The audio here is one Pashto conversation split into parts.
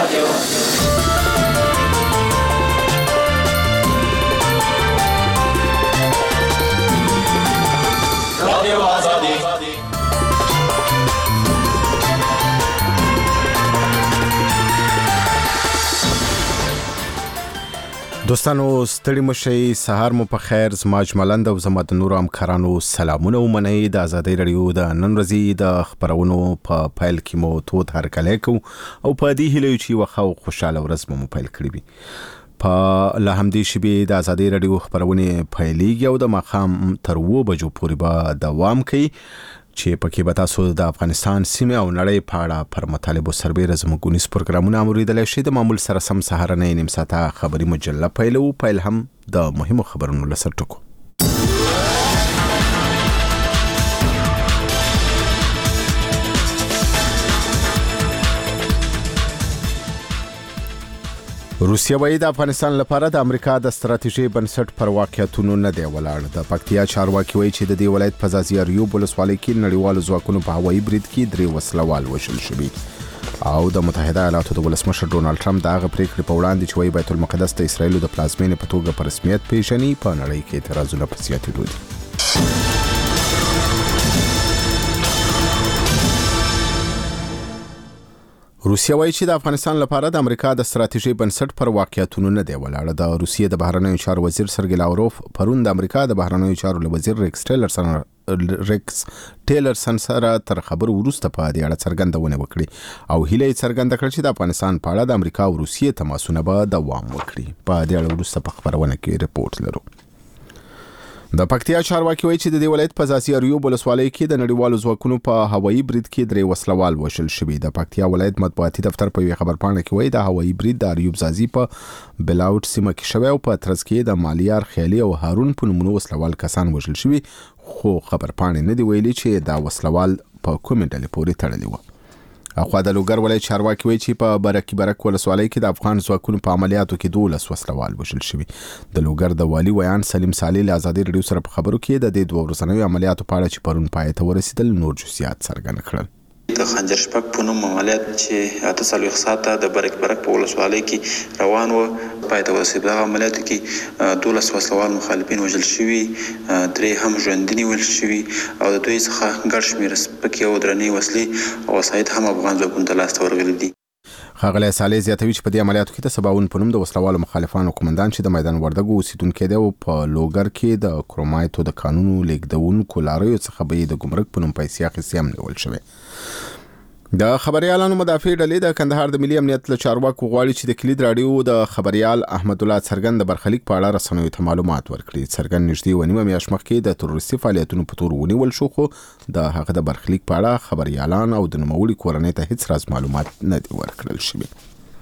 دوستانو ستړي مشي سهار مو په خیر زما اجملند او زما د نور همکارانو سلامونه ومنئ د ازادۍ رادیو د نن ورځې د خبرونو په پیل کې مو تود هرکلی کوو او په دې هیله چې وخه او خوشاله ورځ مو پیل کړی وي په له همدې شیبې د ازادۍ رادیو خبرونه پیلېږي او د ماښام تر 2 بجو پورې به دوام کوي چې پکې به تاسو د افغانستان سیمه او نړۍ په اړه پر مطالبو سربېره زموږ ونیس پروګرامونه اوریدلی شئ د معمول سره سم سهارنۍ نیم ساعته خبري مجله پیل هم د مهمو خبرونو له سرټکو روسیه وايي د افغانستان لپاره د امریکا د ستراتیژي بنسټ پر واقعیتونو نه دی ولاړ. د پکتیا چارواکي وايي چې د دې ولایت په ځاځیاریوب ولسوالۍ کې نړیوالو ځواکونو په هوایي برید کې 3 وسلوال وژل شوي او د متحده ایالاتو د ولسمشر ډونالد ټرمپ د هغه پریکړې په وړاندې چې وايي بیت المقدس د اسرایلو د پلازمینې په توګه په رسمیت پیژني په نړۍ کې اعتراضونه په زیاتېدو دي. روسیه وايي چې د افغانستان لپاره د امریکا د ستراتیژي بنسټ پر واقعیتونو نه دی ولاړ. د روسیې د بهرنیو چارو وزیر سرګی لاوروف پرون د امریکا د بهرنیو چارو وزیر ریکس ټیلرسن سره تر خبرو وروسته په دې اړه څرګندونه وکړي او هیله یې څرګنده کړه چې د افغانستان په اړه د امریکا او روسیې تماسونه به دوام وکړي. په دې اړه وروسته په خبرونه کې ریپورت لرو. د پکتیا چارواکي وايي چې د دې ولایت په ځاځیاریوب ولسوالۍ کې د نړیوالو ځواکونو په هوایي برید کې 3 وسلوال وژل شوي. د پکتیا ولایت مطبوعاتي دفتر په خبر پاڼه کې وايي د هوایي برید د اریوب ځاځي په بلاوټ سیمه کې شوی او په ترڅ کې د مالیار خیالي او هارون په نومونو وسلوال کسان وژل شوي خو خبر پاڼه نه دی ویلي چې دا وسلوال په کومې ډلې پورې تړلي و. اخوا د لوګر ولایت چارواکي وايي چې په برک ولسوالۍ کې د افغان ځواکونو په عملیاتو کې 12 وسلوال وژل شوي. د لوګر د والي ویان سلیم صالح له ازادي رادیو سره په خبرو کې د دې 2 ورځنیو عملیاتو په اړه چې پرون پای ته ورسېدل نور جزئیات څرګند کړل. د خنجر شپږ په نوم عملیات چې 48 ساعته د برک په ولسوالۍ کې روان و پای ته ورسېد. په عملیاتو کې 12 وسلوال مخالفین وژل شوي 3 هم ژوندي نیول شوي او د دوی څخه ګڼ شمېر سپکې او درنې وسلې او وسایط هم افغان ځواکونو ته لاسته ورغلي دي. ښاغلی صالح زیاتوي چې په دې عملیاتو کې د سباون په نوم د وسلوالو مخالفانو قومندان چې د میدان وردګو اوسیدونکی دی او په لوګر کې د کرومایتو د قانونو لیږدونکو لاریو څخه به د ګمرک په نوم پیسې اخیستې هم نیول شوی. د خبريالانو مدافع ډلې د کندهار د ملي امنیت له چارواکو غواړي چې د کلید رادیو د خبريال احمد الله څرګند د برخلیک په اړه رسنیو ته معلومات ورکړي. څرګند نږدې ونیمه میاشت مخکې د تروریستي فعالیتونو په تور ونیول شو خو د هغه د برخلیک په اړه خبريالان او د نوموړي کورنۍ ته هیڅ راز معلومات نه دي ورکړل شوي.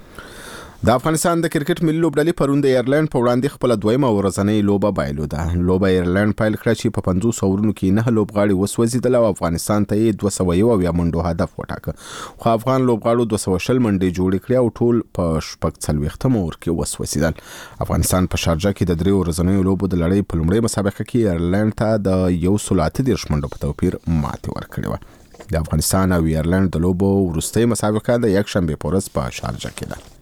د افغانستان د کرکټ ملي لوبډلې پرون د ایرلند په وړاندې خپل دویمه ورځنۍ لوبه بایلوده. لوبه ایرلند پیل کړه چې په 50 اورونو کې 9 لوبغاړي وسوځیدل او افغانستان ته یې 201 منډو هدف وټاکه خو افغان لوبغاړو 200 منډې جوړې کړې او ټول په 40 اور کې وسوځیدل. افغانستان په شارجه کې د 3 ورځنیو لوبو د لړۍ په لومړۍ مسابقه کې ایرلند ته د 130 منډو په توپیر ماتې ورکړې وه. د افغانستان او ایرلند د لوبو وروستۍ مسابقه د یک شنبه په ورځ په شارجه کې ده.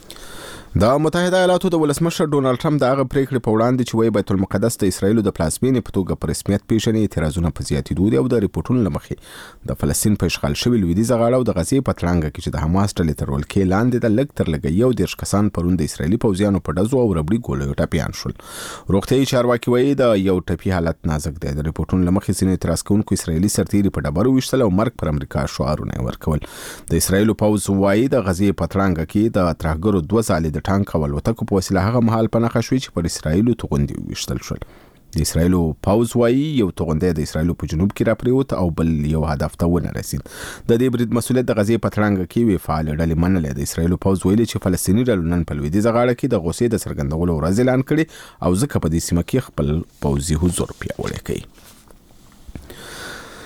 د متحده ایالاتو د ولسمشر ډونالد ټرمپ د هغه پریکړې په وړاندې چې وايي بیت المقدس د اسرایلو د پلازمینې په توګه په رسمیت پیژني اعتراضونه په زیاتېدو دي او د ریپورتونو له مخې د فلسطین په اشغال شوي لویدیځه غاړه او د غزې په تړانګه کې چې د حماس ډلې تر ولکې لاندې د لږ تر لږه 11 کسان پرون د اسرایلي پوځیانو په ډزو او ربړي ګولیو ټپیان شول. روغتیايي چارواکي وايي د یو ټپي حالت نازک دی. د ریپورتونو له مخې ځینې اعتراض کوونکو اسرایلي سرتیري په ډبرو ویشتل او مرګ پر امریکا شعارونه ورکول. د اسرایلو پوځ وايي د غزې په تړانګه کې د ترهګرو 2 ځالې د ټانک او الوتکو په وسیله هغه مهال په نښه شوي چې پر اسرایلو توغندي ویشتل شول. د اسرایلو پوځ وايي یو توغندی د اسرایلو په جنوب کې راپریوت او بل یو هدف ته ونه رسید. د دې برید مسؤلیت د غزې په تړانګه کې وی فعال ډلې منلې. د اسرایلو پوځ ویلي چې فلسطیني ډلو نن په لویدیځه غاړه کې د غوسې د څرګندولو ورځ اعلان کړي او ځکه په دې سیمه کې خپل پوځي حضور پیاوړی کوي.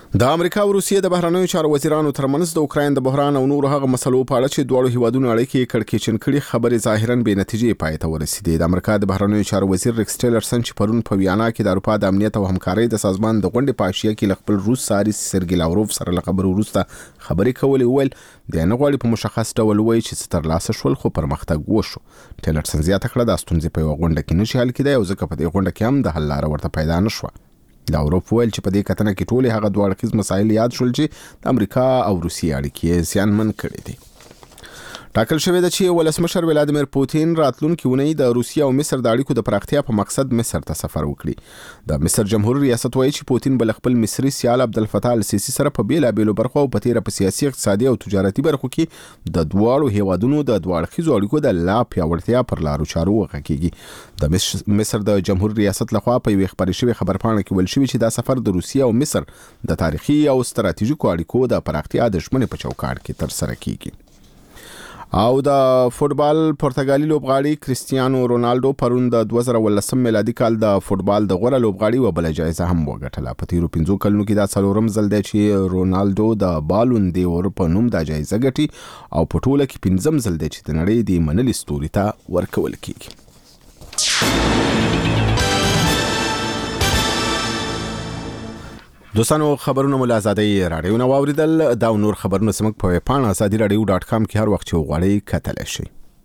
د امریکا او روسیې د بهرنیو چارو وزیرانو ترمنځ د اوکراین د بحران او نور هغه مسلو په اړه چې دواړو هیوادونو اړیکې کړکېچن کړي خبرې ظاهراً بې نتیجې پای ته ورسېدې. د امریکا د بهرنیو چارو وزیر ریکس ټیلرسن چې پرون په ویانا کې د اروپا د امنیت او همکارۍ د سازمان د غونډې په حاشیه کې خپل روس ساري سرګي لاوروف سره له خبرو وروسته خبرې کولې، وویل د نه غواړي په مشخص ډول وایي چې څه ترلاسه شول خو پرمختګ وشو. ټیلرسن زیاته کړه د ستونزې په یوه غونډه کې نشي حل کېدای او ځکه په دې غونډه کې هم د حل لاره ورته پیدا نه شوه. لاوروف ویل چې په دې کتنه کې ټولې هغه دوه اړخیز مسایل یاد شول چې د امریکا او روسیې اړیکې زیانمن کړي دي. ټاکل شوې ده چې ولسمشر ولادیمیر پوتین راتلونکي اونۍ د روسیې او مصر د اړیکو د پراختیا په مقصد مصر ته سفر وکړي. د مصر جمهوریت ریاست وایي چې پوتین بل خپل مصري سیال عبدالفتاح السیسی سره په بیلابیلو برخو او په تیره په سیاسي، اقتصادي او تجارتي برخو کې د دواړو هیوادونو د دوه اړخیزو اړیکو د لا پیاوړتیا پر لارو چارو وغږیږي. د مصر د جمهوریت ریاست لخوا په یوه خبري شوی خبرپاڼه کې ویل شوی چې دا سفر د روسیې او مصر د تاریخي او ستراتیژیکو اړیکو د پراختیا د ژمنې په چوکاټ کې ترسره کیږي. او د فوتبال پرتګالي لوبغاړي کریستیانو رونالډو پرون د 2018 میلادي کال د فوتبال د غوره لوبغاړي و بل جایزه هم وګټله. په تیرو 5 کلونو کې دا څلورم ځل دی چې رونالډو د بالون دور په نوم د جایزه ګټي او په ټوله کې 5م ځل دی چې د نړۍ د منلي ستوري ته ورکول کیږي. دوستانو خبرونه مو له ازادۍ راډیو نه واوریدل. دا نور خبرونه زموږ په ویب پاڼه azadiiradio.com کې هر وخت چې وغواړئ کتلی شئ.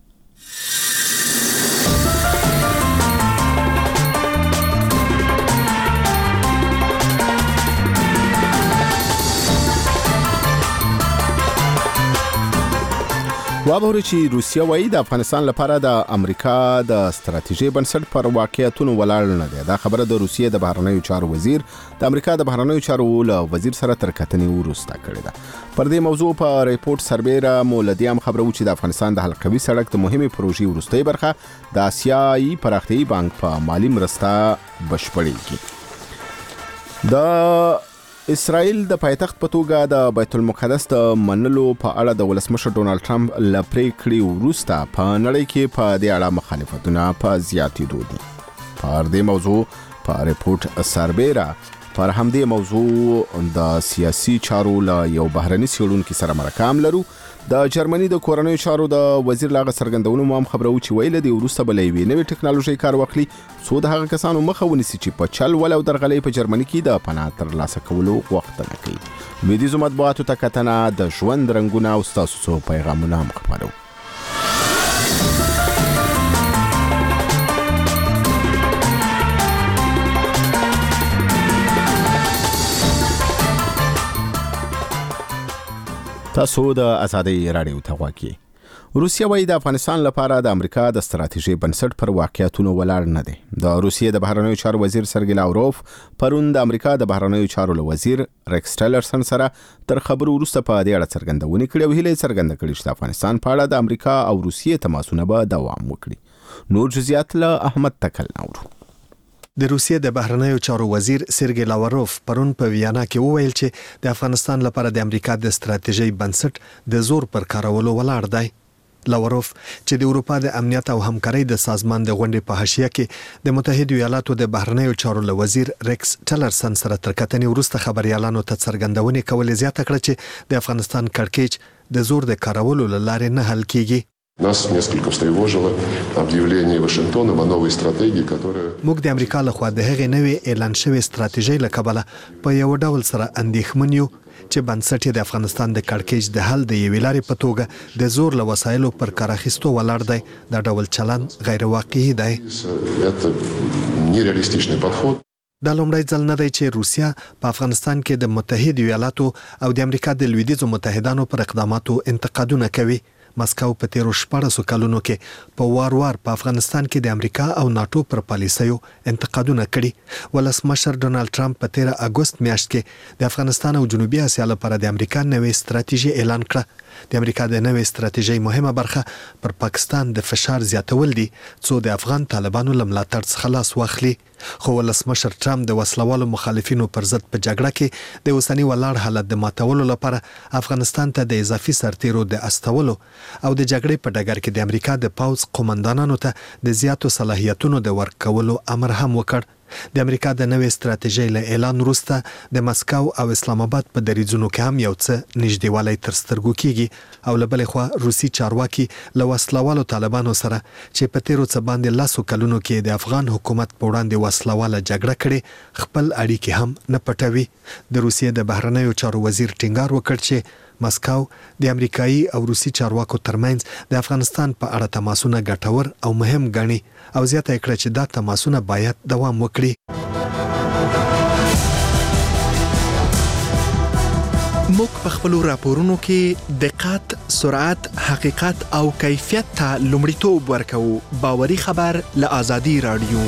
وابوري چې روسیا وایي د افغانستان لپاره د امریکا د ستراتیژي بنسټ پر واقعیتونو ولاړ نه دی. دا خبره د روسیې د بهرنیو چارو وزیر د امریکا د بهرنیو چارو له وزیر سره تر کتنې وروسته کړې ده. پر دې موضوع په ریپورت سربیره مولدیام خبرو چې د افغانستان د حلقوي سړک د مهمه پروژې وروستۍ برخه د آسیایي پراختیایي بانک په مالی مرسته بشپړېږي. د اسرائیل د پایتخت په توګه د بیت المقدس د منلو په اړه د ولسمشر ډونالد ټرمپ له پریکړې وروسته په نړۍ کې په دې اړه مخالفتونه په زیاتېدو دي. پر دې موضوع په ریپورت سربیره پر همدې موضوع د سیاسي چارو له یو بهرني څېړونکي سره مرکه هم لرو. د جرمني د کورنیو چارو د وزیر لاغه څرګندونو هم خبرو چې ویل دی وروسته بلې وی نوې ټکنالوژي کار واخلي څو د هغه کسانو مخه ونیسي چې په چل ول او درغلې په جرمني کې د پناه ترلاسه کولو غوښتنه کوي. لویدیځو مطبوعاتو ته کتنه د ژوند رنګونه او ستاسو څو پیغامونه هم خبرو. تاسو د ازادۍ راډیو ته غواړئ. روسیا وایي د افغانستان لپاره د امریکا د ستراتیژي بنسټ پر واقعیتونو ولاړ نه دی. د روسیې د بهرنیو چارو وزیر سرګي لاوروف پرون د امریکا د بهرنیو چارو وزیر ریکس ټیلرسن سره تر خبرو وروسته په دې اړه څرګندونه کړې او هیله څرګنده کړې چې د افغانستان په اړه د امریکا او روسیې تماسونه به دوام وکړي. نور جزئیات له احمد تکل نورو. د روسیې د بهرنیو چارو وزیر سرګي لاوروف پرون په ویانا کې وویل چې د افغانستان لپاره د امریکا د ستراتیژي بنسټ د زور پر کارولو ولاړ دی. لاوروف چې د اروپا د امنیت او همکارۍ د سازمان د غونډې په حاشیه کې د متحده ایالاتو د بهرنیو چارو وزیر ریکس ټیلرسن سره تر کتنې وروسته خبريالانو ته څرګندونه کولې زیاته کړه چې د افغانستان کړکېچ د زور د کارولو لارې نه حل کیږي. Нас несколько встревожило объявление Вашингтоном о новой стратегии, которая موږ د امریکا لخوا د هغې نوې اعلان شوې ستراتیژۍ له کبله په یو ډول سره اندېښمن یو چې بنسټ د افغانستان د کړکېچ د حل د یوې لارې په توګه د زور له وسایلو پر کار اخیستو ولاړ دی. دا ډول چلند غیر واقعي دی. это нереалистичный подход. دا لومړی ځل نه دی چې روسیا په افغانستان کې د متحده ایالاتو او د امریکا د لویدیځو متحدانو پر اقداماتو انتقادونه کوي. مسکو په تیرو 14 کلونو کې په وار په افغانستان کې د امریکا او ناتو پر پالیسیو انتقادونه کړي. ولسمشر ډونالد ټرمپ په 13 اگست میاشت کې د افغانستان او جنوبي اسیا لپاره د امریکا نوې ستراتیژي اعلان کړه. د امریکا د نوې ستراتیژۍ مهمه برخه پر پاکستان د فشار زیاتول دي څو د افغان طالبانو له ملاتړ څخه خلاص واخلي. خو ولسمشر ټرمپ د وسلوالو مخالفینو پر ضد په جګړه کې د اوسنی ولاړ حالت د ماتولو لپاره افغانستان ته د اضافي سرتیرو د استولو او د جګړې په ډګر کې د امریکا د پوځ قومندانانو ته د زیاتو صلاحیتونو د ورکولو امر هم وکړ. د امریکا د نوې ستراتیژۍ له اعلان وروسته د مسکو او اسلام آباد په دریځونو کې هم یو څه نږدېوالی تر سترګو کیږي او له بلې خوا روسي چارواکي له وسلوالو طالبانو سره چې په تیرو څه باندې لسو کلونو کې د افغان حکومت په وړاندې وسلواله جګړه کړې خپل اړیکې هم نه پټوي. د روسیې د بهرنیو چارو وزیر ټینګار وکړ چې مسکو د امریکایي او روسي چارواکو ترمنځ د افغانستان په اړه تماسونه ګټور او مهم ګڼي او زیاته کړه چې دا تماسونه باید دوام وکړي. موږ په خپلو راپورونو کې دقت، سرعت، حقیقت او کیفیت ته لومړیتوب ورکوو. باوري خبر له آزادي رادیو.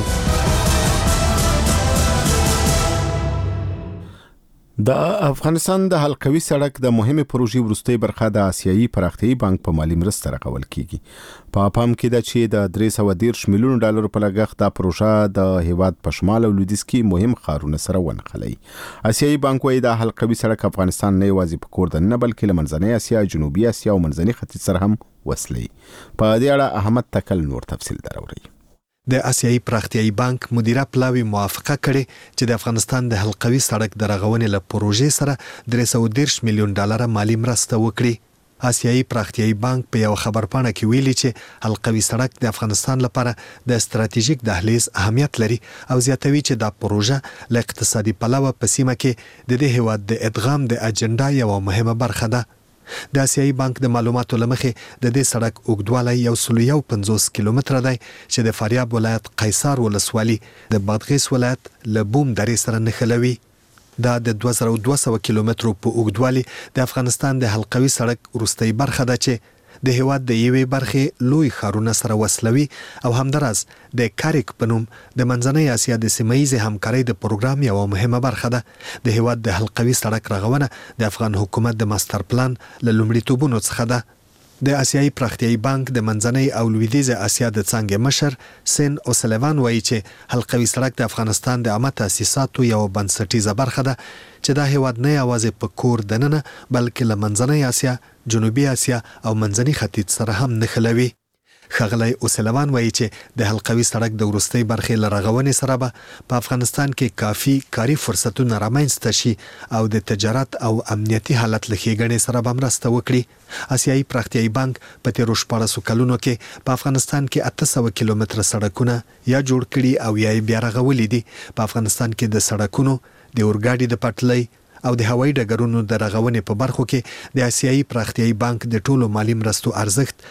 د افغانستان د حلقوي سړک د مهمه پروژې وروستۍ برخه د آسیایي پراختیایي بانک په مالی مرسته رغول کیږي. په پام کې ده چې د 313 میلیون ډالر په لګښت دا پروژه د هیواد په شمال او لویدیځ کې مهم ښارونه سره ونښلي. آسیایي بانک وايي د حلقوي سړک افغانستان نه یوازې په کور دننه بلکې له منځنۍ اسیا، جنوبي اسیا او منځني ختیځ سره هم وصلي. په دې اړه احمد تکل نور تفصیل دروري. د آسیایي پراختیایي بانک مدیره پلاوی موافقه کړې چې د افغانستان د حلقوي سړک د رغونې له پروژې سره 313 میلیون ډالر مالی مرسته وکړي. آسیایي پراختیایي بانک په یو خبرپاڼه کې ویلي چې حلقوي سړک د افغانستان لپاره د ستراتیژیک دهلیز اهمیت لري او زیاتوي چې دا پروژه له اقتصادي پلوه په سیمه کې د دې هیواد د ادغام د اجنډا یوه مهمه برخه ده. د آسیایي بانک د معلوماتو لمخې د دې سړک اوږدوالی 150 کیلومتره دی چې د فاریاب ولایت قیصار ولسوالي د بادغیس ولایت له بوم درې سره نښلوي. دا د 2200 کیلومترو په اوږدوالي د افغانستان د حلقوي سړک وروستۍ برخه ده چې د هیواد د یوې برخې لوی ښارونه سره وصلوي او همداراز د کاریک په نوم د منځنۍ اسیا د سیمه‌ییزې همکارۍ د پروګرام یوه مهمه برخه ده. د هیواد د حلقوي سړک رغونه د افغان حکومت د ماستر پلان له لومړیتوبونو څخه ده. د آسیایي پراختیایي بانک د منځنۍ او لویدیځه اسیا د څانګې مشر سین اوسلیوان وایي چې حلقوي سړک د افغانستان د عامه تاسیساتو یو بنسټیزه برخه ده چې دا هیواد نه یوازې په کور دننه بلکې له منځنۍ اسیا، جنوبي اسیا او منځني ختیځ سره هم نښلوي. ښاغلی اوسلیوان وایي چې د حلقوي سړک د وروستۍ برخې له رغونې سره به په افغانستان کې کافي کاري فرصتونه رامنځته شي او د تجارت او امنیتي حالت له ښېګڼې سره به مرسته وکړي. آسیایي پراختیایي بانک په تیرو 14 کلونو کې په افغانستان کې 800 کیلومتره سړکونه یا جوړ کړي او یا یې بیا رغولي دي. په افغانستان کې د سړکونو، د اورګاډي د پټلۍ او د هوایي ډګرونو د رغونې په برخو کې د آسیایي پراختیایي بانک د ټولو مالی مرستو ارزښت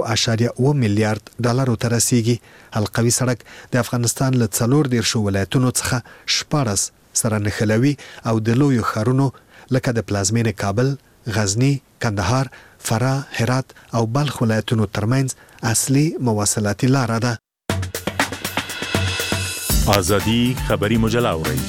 1.7 میلیارډ ډالرو ته رسیږي. حلقوي سړک د افغانستان له 14 ولایتونو څخه 14 سره نښلوي او د لویو ښارونو لکه د پلازمینې کابل، غزني، کندهار، فراه، هرات او بلخ ولایتونو ترمنځ اصلي مواصلاتي لاره ده. آزادي خبری مجله اورئ.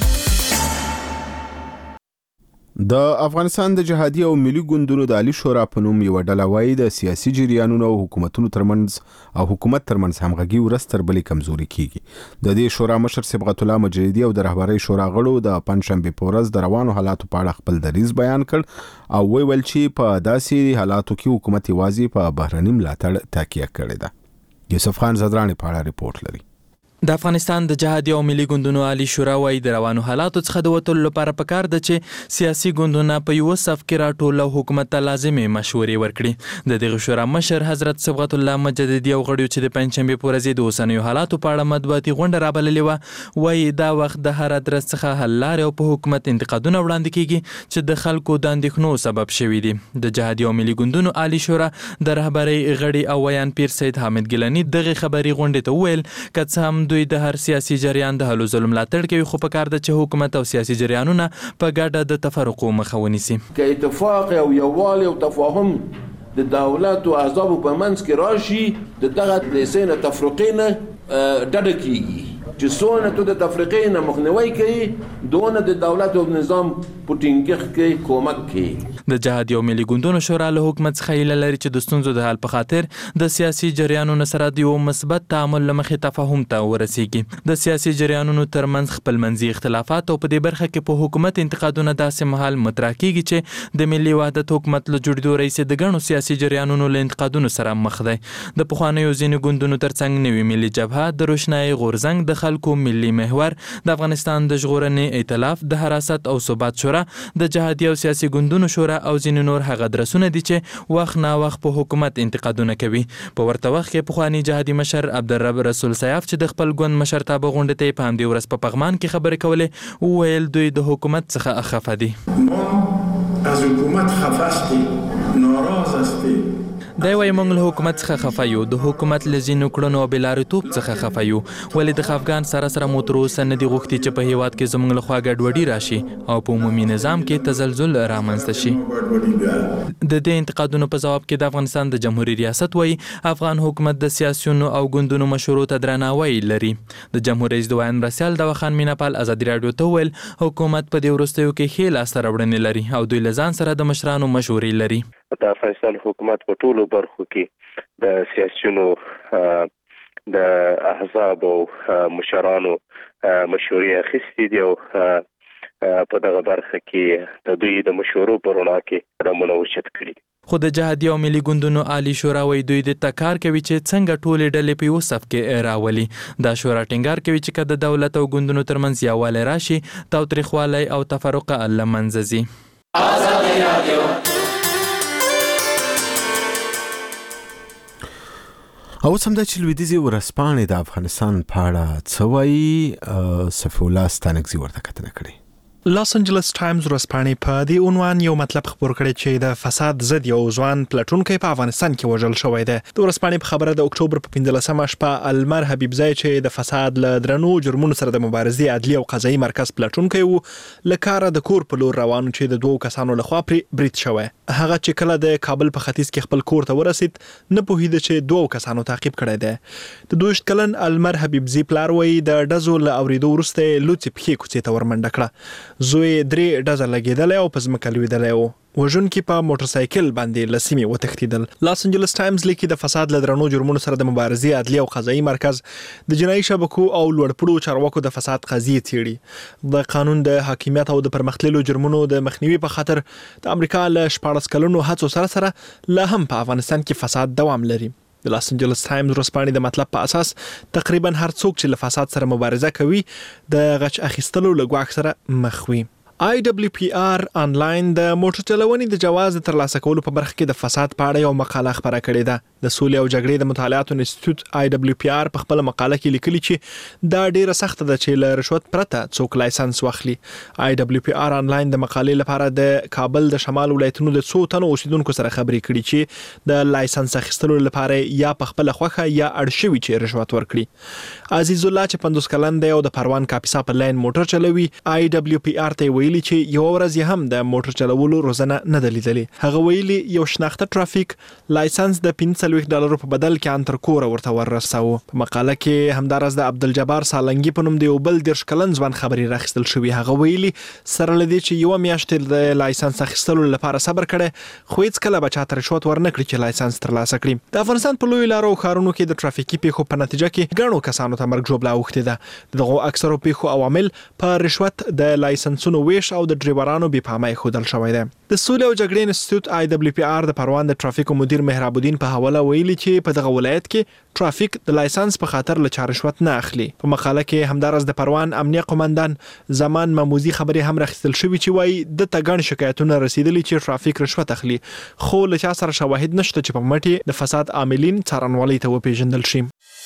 د افغانستان د جهادي او ملي ګوندونو د عالی شورا په نوم یو ډله وايي د سیاسي جریانونو او حکومت ترمنځ همغږي ورځ تر بلې کمزوري کیږي. د دې شورا مشر صبغت الله مجریدي او د رهبرۍ شورا غړو د پنځشنبه په ورځ د روانو حالاتو په اړه خپل دریځ بیان کړ او ویل چې په داسې حالاتو کې حکومت یوازې په بهرني ملاتړ تکیه کړې ده. یوسف خان زدرانی په اړه ریپورت لري. د افغانستان د جهادي او ملي ګوندونو عالی شورا وايي د روانو حالاتو څخه د وتلو لپاره پکار ده چې سیاسي ګوندونه په یو صف کې راټول او حکومت ته لازمي مشورې ورکړي. د دغه شورا مشر حضرت صبغت الله مجددي او غړو چې د پنځشنبه په ورځ د اوسنیو حالاتو په اړه مطبوعاتي غونډه رابللې و، وايي دا وخت د هر ادرس څخه حل لارې او په حکومت انتقادونه وړاندې کیږي چې د خلکو د اندېښنو سبب شوي دي. د جهادي او ملي ګوندونو عالی شورا د رهبرۍ غړي او ویان پیر سید حامد ګیلاني دغه خبري غونډې ته وویل که څه هم دوی د هر سیاسي جریان د هلو ځلو ملاتړ کوي، خو پکار ده چې حکومت او سیاسي جریانونه په ګډه د تفرقو مخه ونیسي. که اتفاق او یووالی او تفاهم د دولت او احزابو په منځ کې راشي د دغه لیسې نه تفرقې نه ډډه کیږي چې څونه تو د تفرقې نه مخنیوی کوي دونه د دولت او نظام په ټینګښت کې کومک کوي. د جهادي او ملي ګوندونو شورا له حکومت څخه هیله لري چې د ستونزو د حل په خاطر د سیاسي جریانونو سره د یو مثبت تعامل له مخې تفاهم ته ورسیږي. د سیاسي جریانونو ترمنځ خپلمنځي اختلافات او په دې برخه کې په حکومت انتقادونه داسې مهال مطرح کیږي چې د ملي وحدت حکومت له جوړېدو راهیسې د ګڼو سیاسي جریانونو له انتقادونو سره مخ دی. د پخوانیو ځینو ګوندونو ترڅنګ نوي ملي جبهه، د روشنایي غورځنګ، د خلکو ملي محور، د افغانستان د ژغورنې ائتلاف، د حراست او ثبات شورا، د جهادي او سیاسي ګوندونو شورا او ځینې نور هغه درسونه دي چې وخت نا وخت په حکومت انتقادونه کوي. په ورته وخت کې پخوانی جهادي مشر عبدالرب رسول سیاف چې د خپل ګوند مشرتابه غونډې ته په همدې ورځ په پغمان کې خبرې کولې، وویل دوی د حکومت څخه خفه دي. ما از حکومت خفه هستیم، ناراض هستیم. دا وایي موږ له حکومت څخه خفه یو، د حکومت له ځینو کړنو او بېلارېتوب څخه خفه یو، ولې د خفګان سره مو تر اوسه نه دي غوښتي چې په هېواد کې زموږ لخوا ګډوډي راشي او په عمومي نظام کې تزلزل رامنځته شي. د دې انتقادونو په ځواب کې د افغانستان د جمهوریت ریاست وایي افغان حکومت د سیاسیونو او ګوندونو مشورو ته درناوی لري. د جمهور رئیس دویم مرستیال دواخان میناپال ازادي راډیو ته وویل حکومت په دې وروستیو کې ښې لاسته راوړنې لري او دوی له ځان سره د مشرانو مشورې لري. د افغانستان حکومت په ټولو برخو کې د سیاسيونو د احزاب او مشرانو مشورې اخیستې دي او په دغه برخه کې د دوی د مشورو په رڼا کې قدمونه اوچت کړي. خو د جهادي او ملي ګوندونو عالی شورا وایي دوی د تکار کوي چې څنګه ټولې ډلې په یو صف کې راولي. دا شورا ټینګار کوي چې که د دولت او ګوندونو ترمنځ یووالی راشي تاوتریخوالی او تفرقه له منځه ځي. ازادي راډیو او سمدا چې لویدیزي ورسپانې د افغانستان په اړه څه وایي، صفي الله ستانکزي ورته کتنه کړې. لاس انجلس ټایمز ورځپاڼې په دې عنوان یو مطلب خبر کړی چې د فساد ضد یو ځوان پلټونکی په افغانستان کې وژل شوی دی. د ورځپاڼې په خبره د اکتوبر په 15مه شپه المر حبیبزی چې د فساد له درنو جرمونو سره د مبارزې عدلي او قضایي مرکز پلټونکی وو، له کاره د کور په لور روانو چې د دوو کسانو لخوا پرې برید شوی. هغه چې کله د کابل په ختیځ کې خپل کور ته ورسید نه پوهیده چې دوو کسانو تعقیب کړی دی. د 22 کلن المر حبیبزی پلار وایي د ډزو له اورېدو وروسته لوڅې پښې کوڅې ته ورمنډه کړه. زوی 3 ډزه لګېدلی او په ځمکه لوېدلی و. وژونکي په موټر سایکل باندې له سیمې وتښتېدل. لاس انجلس ټایمز لیکي د فساد له درنو جرمونو سره د مبارزې عدلي او قضایي مرکز د جنایي شبکو او لوړپوړو چارواکو د فساد قضیې څېړي. د قانون د حاکمیت او د پرمختللو جرمونو د مخنیوي په خاطر د امریکا له 14 کلونو هڅو سره لا هم په افغانستان کې فساد دوام لري. د لاس انجلس ټایمز ورځپاڼې د مطلب په اساس تقریبا هر څوک چې له فساد سره مبارزه کوي د غچ اخیستلو له ګواښ سره مخ وي. IWPR آنلاین د موټر چلونې د جواز د ترلاسه کولو په برخه کې د فساد په اړه یو مقاله خبره کړې ده. د سولې او جګړې د مطالعاتو انسټیټیوټ IWPR په خپل مقاله کې لیکلي چې دا ډیره سخته ده چې له رشوت پرته څوک لایسنس واخلي. IWPR آنلاین د مقالې لپاره د کابل د شمال ولایتونو د 100 تنو اوسیدونکو سره خبرې کړې چې د لایسنس اخیستلو لپاره یا په خپل خوخه یا اړ شوي چې رشوت ورکړي. عزیز الله چې 50 کلن دی او د پروان کاپیسا په لاین موټر چلوي، IWPR ته ویلي چې یو ورځ هم د موټر چلولو روزنه نه ده لیدلې. هغه ویلي یو شناخته ټرافیک لایسنس د $45 په بدل کې ان تر کوره ورته ورساوه. په مقاله کې همدارس د عبدالجبار سالنګي په نوم د یو بل 10 کلن ځوان خبري راخستل شوی. هغه ویلي سره لدی چې یو میاشت د لایسنس اخیستلو لپاره صبر کړي خو هیڅ کله به چاته رشوت ورنکړي چې لایسنس ترلاسه کړي. د افغانستان په لوی لارو ښارونو کې د ټرافیکي پیښو په نتیجه کې ګڼو کسانو ته مرګ ژوبله اوښتې ده. دغه اکثرو پیښو عوامل په رشوت، د لایسنسونو ویش او د ډرایورانو بې پامۍ ښودل شوی دی. د سولې او جګړې انسټیټیوټ IWPR د پروان د ټرافیکو مدیر مهراب الدین په حواله ویلي چې په دغه ولایت کې ټرافیک د لایسنس په خاطر له چا رشوت نه اخلي. په مقاله کې همدارس د پروان امنیه قومندان زمان مموزي خبرې هم راخستل شوی چې وایي د تګڼ شکایتونه رسیدلي چې ټرافیک رشوت اخلي، خو له چا سره شواهد نشته چې په مټي د فساد عاملین څارنوالۍ ته وپیژندل شي.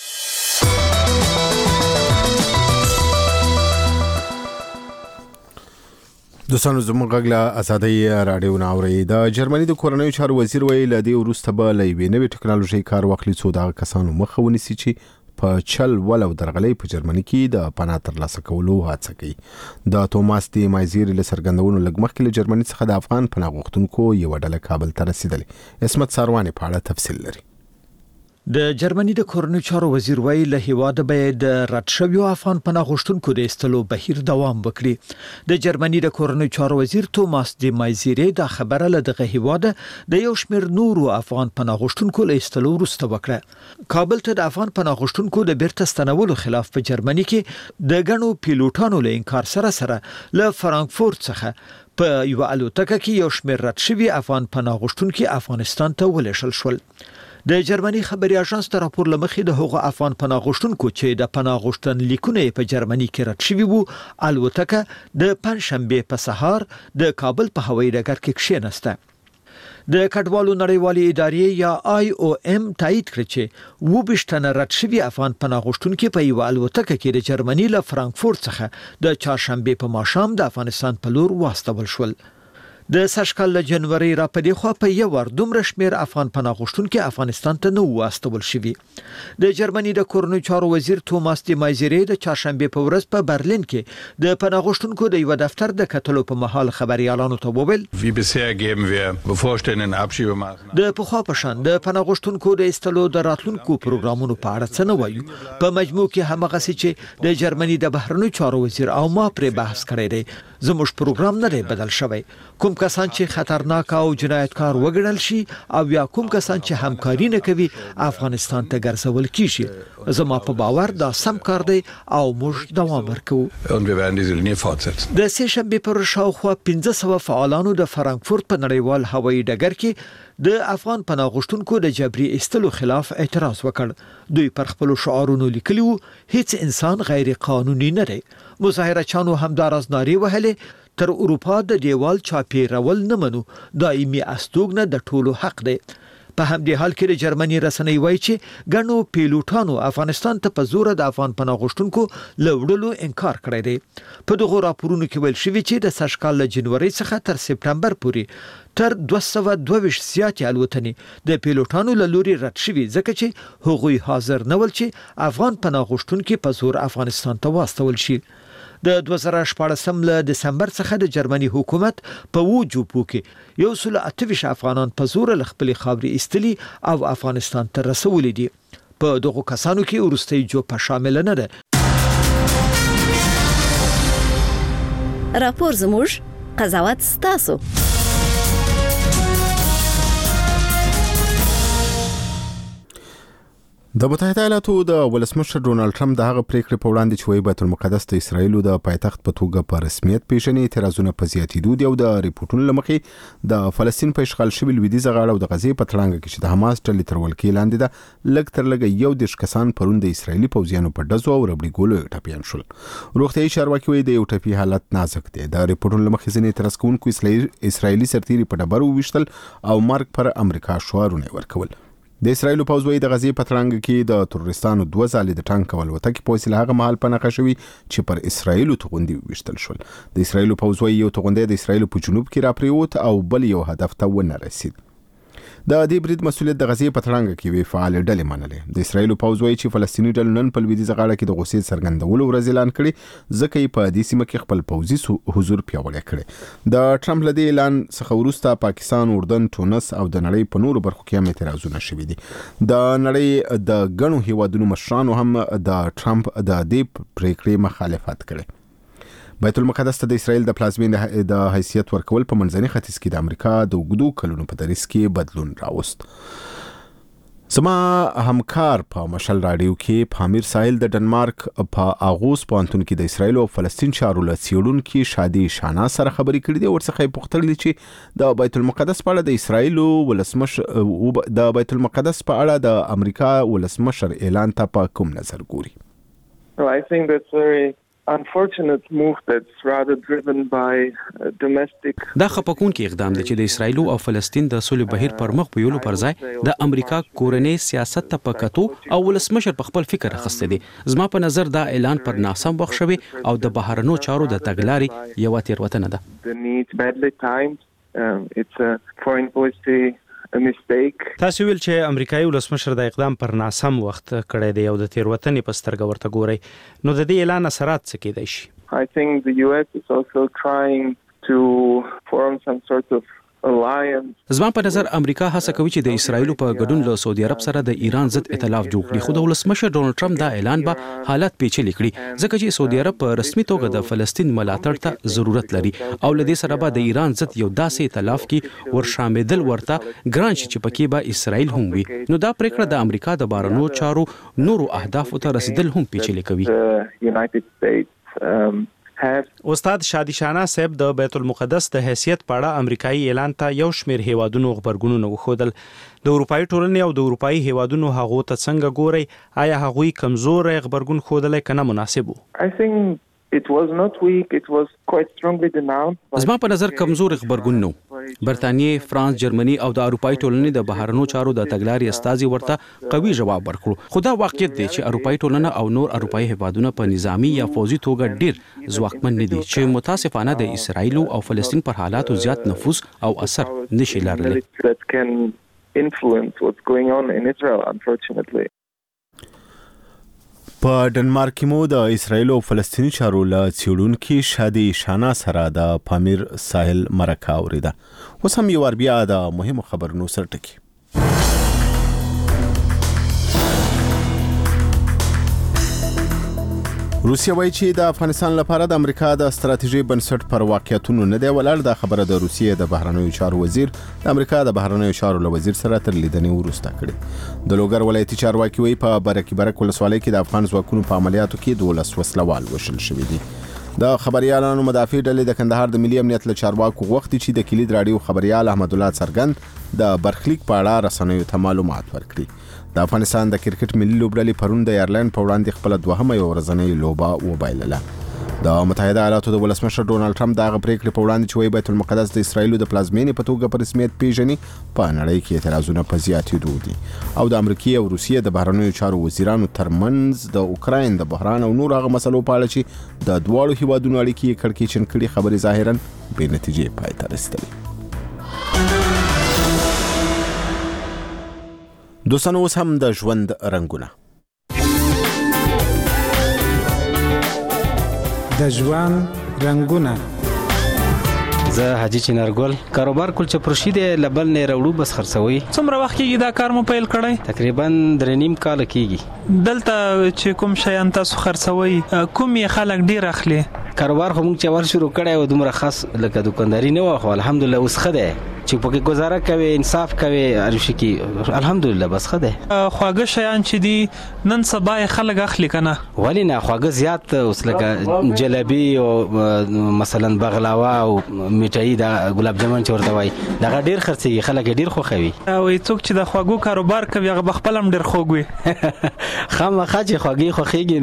دوستانو زموږ غږ له ازادي راډیو نه اورئ. د جرمني د کورنیو چارو وزیر ویل له دې وروسته به له یوې نوې ټکنالوژۍ کار واخلي څو دغه کسانو مخه ونیسي چې په چل ول او درغلۍ په جرمني کې د پناه ترلاسه کولو هڅه کوي. د توماس دی مایزیر له څرګندونو لږ مخکې له جرمني څخه د افغان پناه غوښتونکو یو ډله کابل ته رسیدلې. اسمت سارواني په اړه تفصیل لري. د جرمني د کورنیو چارو وزیر وایي له هیواده به د رد شویو افغان پناه غوښتونکو د ایستلو بهیر دوام وکړي. د جرمني د کورنیو چارو وزیر توماس دی مایزیری دا خبره له دغه هیواده د یو شمېر نورو افغان پناه غوښتونکو له ایستلو وروسته وکړه. کابل ته د افغان پناه غوښتونکو د بیرته ستنولو خلاف په جرمني کې د ګڼو پیلوټانو له انکار سره له فرانکفورت څخه په یو الوتکه کې یو شمېر رد شوي افغان پناه غوښتونکي افغانستان ته ولېږل شول. د جرمني خبري اژانس ته راپور لمخې د هغو افغان پناه غوښتونکو چې د پناه غوښتن لیکونه په جرمني کې رد شوي وو الوتکه د پنځشنبه په سهار د کابل په هوایي ډګر کې کښېنسته. د کډوالو نړیوالې ادارې یا IOM تایید کړ چې 22 تنه رد شوي افغان پناه غوښتونکي په یو الوتکه کې د جرمني له فرانکفورت څخه د چهارشنبه په ماښام د افغانستان په لور واستول شول. د سږکال له جنوري را پدې خوا په یو ور دومره شمېر افغان پناه غوښتونکي افغانستان ته نه واستول شوي. د جرمني د کورنیو چارو وزیر توماس دی مایزیری د چهارشنبه په ورځ په برلین کې د پناه غوښتونکو د یو دفتر د کتلو په مهال خبريالانو ته وویل د پخوا په شان د پناه غوښتونکو د ایستلو د راتلونکو پروګرامونو په اړه څه نه وایو. په مجموع کې همغه چې د جرمني د بهرنیو چارو وزیر او ما پرې بحث کړی دی. زموږ پروګرام نه دی بدل شوی. کوم کسان چې خطرناک او جنایتکار وګڼل شي او یا کوم کسان چې همکاري نه کوي افغانستان ته ګرځول کیږي. زما په باور دا سم کار دی او موږ دوام ورکوو. د سه شنبه پر شاوخوا 1500 فعالانو د فرانکفورت په نړیوال هوایي ډګر کې د افغان پناه غوښتونکو د جبري ایستلو خلاف اعتراض وکړ. دوی پر خپل شعارونو لیکلي وو هیڅ انسان غیر قانوني نه دی. مظاهرچیانو همداراز نارې وهلې تر اروپا د دیوال چاپیرول نه منو دایمي استوګنه د ټولو حق دی. په همدې حال کې د جرمني رسنۍ وایي چې ګڼو پیلوټانو افغانستان ته په زور د افغان پناه غوښتونکو له وړلو انکار کړی دی. په دغه راپورونو کې ویل شوی چې د سږکال له جنوري څخه تر سپتمبر پورې تر 222 زیاتې الوتنې د پیلوټانو له لوري رد شوي ځکه چې هغوی حاضر نه ول چې افغان پناه غوښتونکي په زور افغانستان ته واستول شي. د 2014 له دسمبر څخه د جرمني حکومت په وجوبو کې 128 افغانان په زور له خپل خاورې ایستلي او افغانستان ته رسولي دي. په دغه کسانو کې وروستي جوپه شامل نه ده. راپور زموږ قضاوت ستاسو. د متحده ایالاتو د ولسمشر ډونالد ټرمپ د هغه پریکړې په وړاندې چې بیت المقدس د اسرایلو د پایتخت په توګه په رسمیت پیژني اعتراضونه په زیاتېدو دي او د ریپورتونو لمخې د فلسطین په اشغال شوي لویدیځه غاړه او د غزې په تړانګه کې چې د حماس ډلې تر ولکې لاندې ده لږ تر لږه 11 کسان پرون د اسرایلي پوځیانو په ډزو او ربړي ګولو ټپیان شول. روغتیايي چارواکي وایي د یو ټپي حالت نازک دی. د ریپورتونو لمخې ځینې اعتراض کوونکو اسرایلي سرتیري په ډبرو وویشتل او مرګ پر امریکا شعارونه ورکول. د اسرایلو پوځ وایي د غزې په تړانګه کې د تروریستانو 2 ځلې د ټانک الوتکې په وسیله هغه مهال په نښه شوي چې پر اسرایلو توغندي وویشتل شول. د اسرایلو پوځ وایي یو توغندی د اسرایلو په جنوب کې راپریوت او بل یو هدف ته ونه رسید. د دې برید مسؤلیت د غزې په تړانګه کې وی فعال ډلې منلې. د اسرایلو پوځ وایي چې فلسطیني ډلو نن په لویدیځه غاړه کې د غوسې څرګندولو ورځ اعلان کړی ځکه یې په دې سیمه کې خپل پوځي حضور پیاوړی کړی. د ټرمپ له دې اعلان څخه وروسته پاکستان، اردن، تونس او د نړۍ په نورو برخو کې هم اعتراضونه شوي دي. د نړۍ د ګڼو هیوادونو مشرانو هم د ټرمپ د دې پریکړې مخالفت کړي. بیت المقدس ته د اسرائیل د پلازمینې د حیثیت ورکول په منځني ختیځ کې د امریکا د اوږدو کلونو په دریځ کې بدلون راوست. زما همکار په مشل رادیو کې پامیر ساحل د ډنمارک په اغوس پوهنتون کې د اسرائیل او فلسطین چارو له څېړونکي شادي شانا سره خبرې کړې دي. ورڅخه یې پوښتنه چې د بیت المقدس په اړه د اسرائیل ولسمشر د بیت المقدس په اړه د امریکا ولسمشر اعلان ته په کوم نظر ګوري. I think that's very unfortunate move that's rather driven by domestic. دا خپکونکي اقدام دی چې د اسرایل او فلسطین د صلح بهیر پر مخ بیولو پر ځای د امریکا کورنۍ سیاست ته پکاتو او ولسمشر په خپل فکر اخسته دي. زما په نظر دا اعلان پر ناسم وخت شوی او د بهرنو چارو د تګلارې یو تیروتنه ده. The need badly timed. It's a foreign policy تاسو ویل چې امریکایي ولسمشر د اقدام پر ناسم وخت کړی دی او د تیروتنې په سترګه ورته ګوري. نو د دې اعلان اثرات څه کېدای شي؟ I think the US is also trying to form some sort of زما په نظر امریکا هڅه کوي چې د اسرایل په ګډون له سعودي عرب سره د ایران ضد ائتلاف جوړ کړي، خو د ولسمشر ډونالد ټرمپ دا اعلان به حالات پیچلي کړي ځکه چې سعودي عرب په رسمي توګه د فلسطین ملاتړ ته ضرورت لري او له دې سره به د ایران ضد یو داسې ائتلاف کې ورشامېدل ورته ګران شي چې پکې به اسرائیل هم وي. نو دا پریکړه د امریکا د بهرنیو چارو نورو اهدافو ته رسیدل هم پیچلي کوي. استاد شادي شانا صاحب د بیت المقدس د حیثیت په اړه امریکایي اعلان ته یو شمېر هیوادونو خبرګونونه وښودل. د اروپאי ټولنې او د اروپאי هیوادونو هغو ته څنګه ګوري؟ آیا هغوی کمزور خبرګون ښودلی که نه مناسب وو؟ زما په نظر کمزور خبرګون نو. برتانیې، فرانس، جرمني او د اروپאי ټولنې د بهرنیو چارو د تګلارې استازي ورته قوي جواب ورکړو، خو دا واقعیت دی چې اروپאי ټولنه او نور اروپאי هیوادونه په نظامی یا فوزي توګه ډیر ځواکمن نه دي چې متاسفانه د اسرائیل او فلسطین پر حالاتو زیات نفوذ او اثر نشي لرلی. په ډنمارک کې مو د اسرایل او فلسطیني چارو له څېړونکي شادي شانا سره د پامیر ساحل مرکه اوریده. اوس هم یو وار بیا د مهمو خبرونو سرټکی. روسیا وایي چې د افغانستان لپاره د امریکا د ستراتیژي بنسټ پر واقعیتونو نه دی ولاړ. دا خبره د روسیې د بهرنیو چارو وزیر د امریکا د بهرنیو چارو له وزیر سره تر لیدنې وروسته کړې. د لوګر ولایتي چارواکي وایي په برک ولسوالۍ کې د افغان ځواکونو په عملیاتو کې 12 وسلوال وشل شوي دي. د خبريالانو مدافع ډلې د کندهار د ملي امنیت له چارواکو غوښتي چې د کلید رادیو خبريال احمد الله څرګند د برخلیک په اړه رسنیو ته معلومات ورکړي. د افغانستان د کرکټ ملي لوبډلې پرون د ایرلند په وړاندې خپل دوهمه ورځنۍ لوبه وبایلله. د متحده ایالاتو د ولسمشر ډونالد ټرمپ دغه پریکړې په وړاندې چې بیت المقدس د اسرایل د پلازمینې په توګه په رسمیت پیژني په نړۍ کې اعتراضونه په زیاتېدو دي او د امریکا او روسیې د بهرنیو چارو وزیرانو ترمنځ د اوکراین د بحران او نور هغه مسلو په اړه چې د دواړو هیوادونو اړیکې کړکېچن کړي خبرې ظاهرا بې نتیجې پای ته رسېدلې. دوستانو اوس هم د ژوند رنګونه. د ژوند رنګونه. زه حاجی چنارګل کاروبار کلچه پرشید لبل نه وروړو بس خرڅوي. څومره وخت کېږي دا کار مو پیل کړی؟ تقریبا 3.5 کال کېږي. دلته چې کوم شیان تاسو خرڅوي کوم یې خلک ډیر اخلي؟ کاروبار خو موږ چې ور شروع کړی و دومره خاص لکه دکانداري نه و، خو الحمدلله اوس ښه دی چې پکې گزاره کوي، انصاف کوي، عرفي کې الحمدلله بس ښه دی. خواږه شیان چې دي نن سبا خلک اخلي کنه؟ ولی نه خواږه زیات اوس لکه جلبي او مثلا بغلاوه او میټای دا ګلاب جامن چې ورته وای دا ډیر خرڅي خلک ډیر خوښوي. او څوک چې د خواږو کاروبار کوي هغه بخپل هم ډیر خوږ وي. خامخا چې خواږي خوخيږي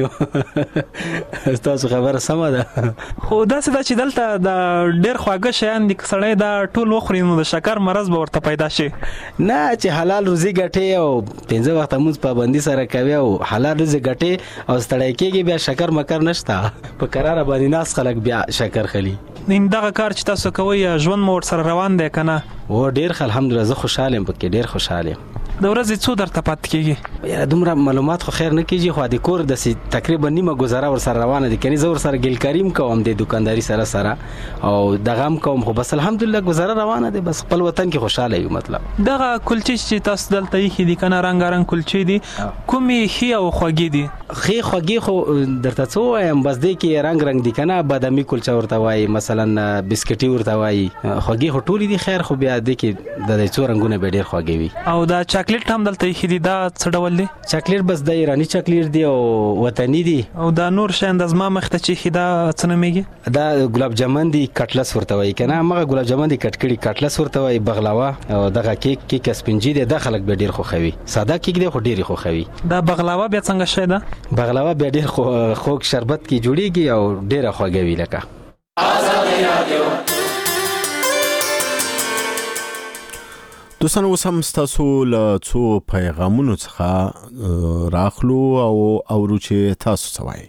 نو تاسو خبره سمه ده. خو دا څه چې دلته د ډیر خواږه شیان دي سړی دا ټول وخوري نو د شکر مرض به ورته پیدا شي. نه چې حلال روزي ګټي او 15 وخت موږ پابندي سره کوي او حلال روزي ګټي او ستړی کېږي بیا شکر مکر نشته په قرار باندې ناس خلک بیا شکر خلی. نن دغه کار چې تاسو کوي ژوند مو سره روان دی کنه؟ و ډیر الحمدلله زه خوشاله یم پکې ډیر خوشاله یم. د ورځې څو درته پات کېږي؟ یا دومره معلومات خو خیر نه کیږي، خو د کور د تقریبا نیمه گزاره ور سره روانه دي، کني زه ور سره ګلکاریم کوم د دکانداري سره او دغه کوم، خو بس الحمدلله گزاره روانه دي، بس خپل وطن کې خوشاله یم. مطلب دغه کلچې چې تاسو دلته یې دي کنه رنگارنګ کلچې دي کومې خي او خوږې دي؟ خي خوږې خو درته څو وایم بس دې کې رنگ دي کنه، بادامي کلچه ورته وای، مثلا بسکټي ورته وای، خوږې هټولې دي خیر، خو بیا دې کې د څو رنگونه به ډیر خوږې وي. او دا چاکلیټ هم دلته یې دي دا څه ډول دي؟ چاکلیټ بس د ایرانی چاکلیټ دی او وطني دي. او دا نور شیان د زما مخ ته چې دا څه نومېږي؟ دا ګلاب جامن دی، کټلس ورته وای کنه، مغه ګلاب جامن دی کټکړي کټلس ورته وای، بغلاوه او دغه کیک سپنجي دی، د خلک به ډیر خوښوي. ساده کیک دی خو ډیر خوښوي. دا بغلاوه بیا څنګه شي ده؟ بغلاوه بیا ډیر خوږ شربت کی جوړیږي او ډیره خوږوي. لکه آزادي رادیو. دوستان اوس هم ستاسو له څو پیغامونو څخه راخلو او اورو چې تاسو څه وایي.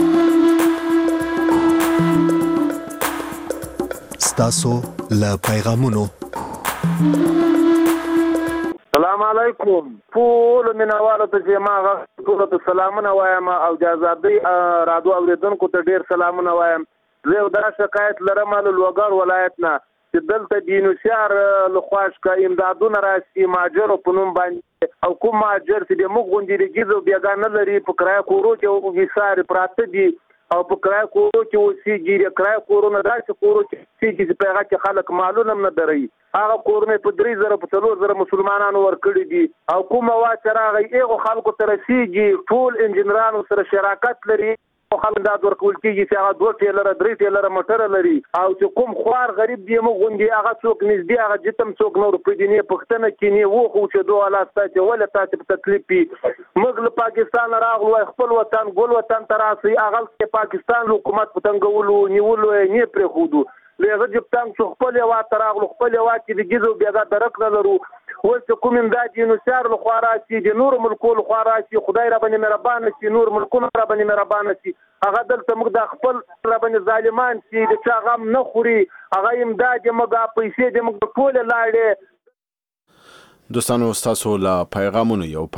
ستاسو له پیغامونو. السلام علیکم ټول مینوالو ته چې ما ټول ته سلامونه وایم او د آزادۍ رادیو اوریدونکو ته ډیر سلامونه وایم. زه دا شکایت لرم له لوګر ولایت نه چې دلته دینوسیار لخواش کا امدادونه راسي ماجر په نوم باندې او کوم ماجر چې موږ غونډې لګیزو بیاګانه لري په کرای کورو کې وګسار پراته دي او په کرای کورو کې اوسېږي کرای کورونه داسې کورو چې پیغه کې خلک معلوم نه دري هغه کورونه په 3000 په 4000 مسلمانانو ورکړي دي او کومه واچ راغی هغه خلکو تر رسیږي ټول انجنیرانو سره شراکت لري او خلنداد ورکول کېږي چې هغه 2 ټیلر 3 ټیلر موټر لري او چې کوم خوار غریب دی موږ غونډي هغه څوک نږدې هغه جتم څوک نور په دیني پښتنه کې نه وو خو چې دوه الله ستاسو ولا تاسو په تکلیف موږ له پاکستان راغلو خپل وطن ګل وطن تراسي هغه چې پاکستان حکومت پتنګولو نیولو نه پرې خودو لږه جبتان څو خپل وا تراغلو خپل وا چې دغه بیاګه درک نه لرو ولته کوم امدادي نو سار له خوارا چې د نور ملکو له خوارا چې خدای را باندې مهربان شي نور ملکونه را باندې مهربان شي هغه دلته موږ د خپل را باندې ظالمان چې د چا غم نه خوري هغه امداد موږ پیسې د موږ ټول لاړې دوستانو تاسو لا پیغامونه یو